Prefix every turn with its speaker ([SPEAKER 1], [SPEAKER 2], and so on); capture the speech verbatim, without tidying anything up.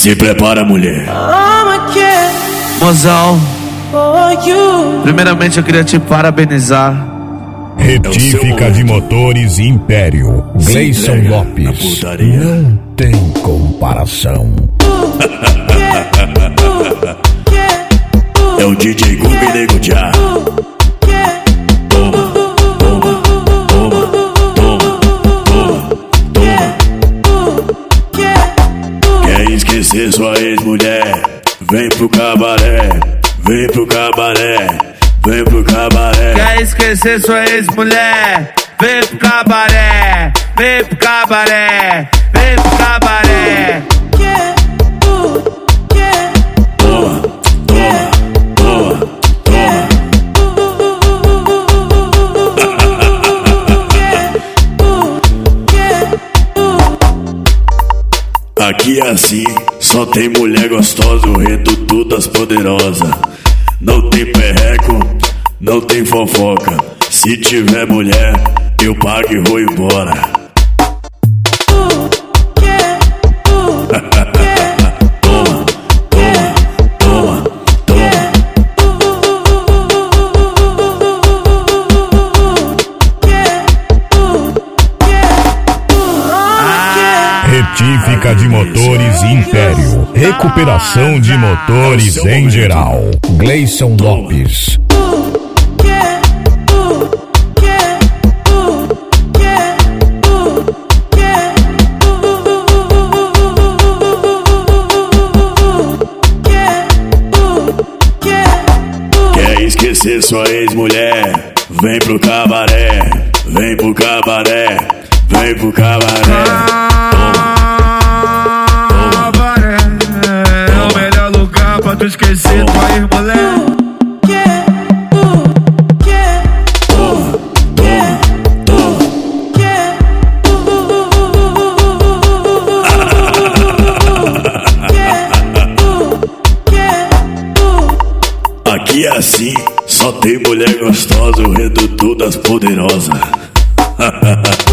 [SPEAKER 1] Se prepara, mulher.
[SPEAKER 2] Mozão, primeiramente eu queria te parabenizar.
[SPEAKER 3] Retífica de motores Império, Gleison Lopes. Não tem comparação.
[SPEAKER 1] É o D J Guga e Nego Dia. Toma, toma, toma, toma, toma, toma. Quer esquecer sua ex-mulher? Vem pro cabaré, vem pro cabaré, vem pro cabaré.
[SPEAKER 2] Quer esquecer sua ex-mulher? Vem pro cabaré, vem pro cabaré, vem pro cabaré.
[SPEAKER 1] Toma, toma, toma, toma. Aqui é assim, só tem mulher gostosa, o reduto das poderosas. Não tem perreco, não tem fofoca. Se tiver mulher, eu pago e vou embora. Toma, toma, toma, toma.
[SPEAKER 3] Retífica de motores Império, recuperação de motores em geral, Gleison Lopes.
[SPEAKER 1] Quer esquecer sua ex-mulher? Vem pro cabaré, vem pro cabaré, vem pro cabaré.
[SPEAKER 2] Cabaré é o melhor lugar pra tu esquecer tua ex-mulher.
[SPEAKER 1] Toma, toma, toma. Aqui é assim, só tem mulher gostosa, o reduto das poderosas.